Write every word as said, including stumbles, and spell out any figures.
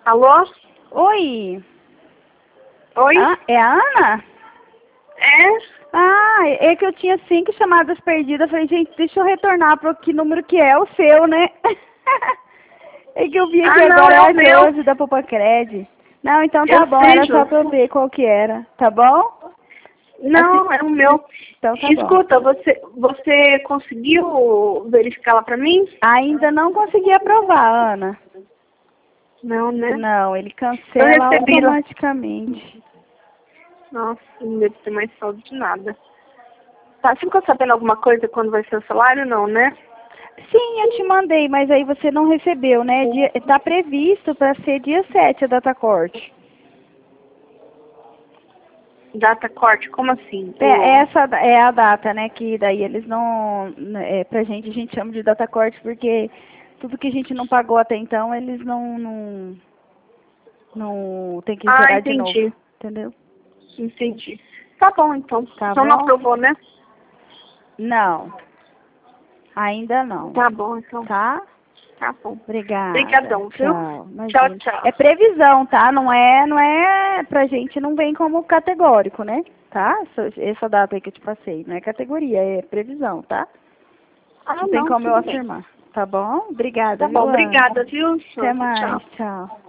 Alô? Oi. Oi? Ah, é a Ana? É? Ah, é que eu tinha cinco chamadas perdidas. Falei, gente, deixa eu retornar para que número que é o seu, né? É que eu vi aqui Ah, não, agora, é é o a meu. Josi da Popacred. Não, então tá Eu bom, sei, era só pra eu Ju. ver qual que era, tá bom? Assim, Não, é o meu. então tá bom. Escuta, você, você conseguiu verificar lá pra mim? Ainda não consegui aprovar, Ana. Não, né? Não, ele Eu cancela recebi lá. automaticamente. Nossa, não deve ter mais saldo de nada. Tá, você ficou sabendo alguma coisa quando vai ser o salário? Não, né? Sim, eu te mandei, mas aí você não recebeu, né? Dia, tá previsto para ser dia sete a data corte. Data corte, como assim? É, O... essa é a data, né? Que daí eles não. É, pra gente, a gente chama de data corte porque tudo que a gente não pagou até então, eles não. Não, não tem que Ah, zerar de novo. entendi. Entendeu? Entendi. Tá bom, então. Tá Só não bom? aprovou, né? Não, ainda não. Tá bom, então. Tá? Tá bom. Obrigada. Obrigadão, viu? Tchau. Tchau, Imagina. tchau. É previsão, tá? Não é, não é pra gente, não vem como categórico, né? Tá? Essa, essa data aí que eu te passei, não é categoria, é previsão, tá? Ah, Não tem não, como eu tudo bem. afirmar. Tá bom? Obrigada, Tá bom, viu, Ana? obrigada, viu, Até Sandra? mais. Tchau. Tchau.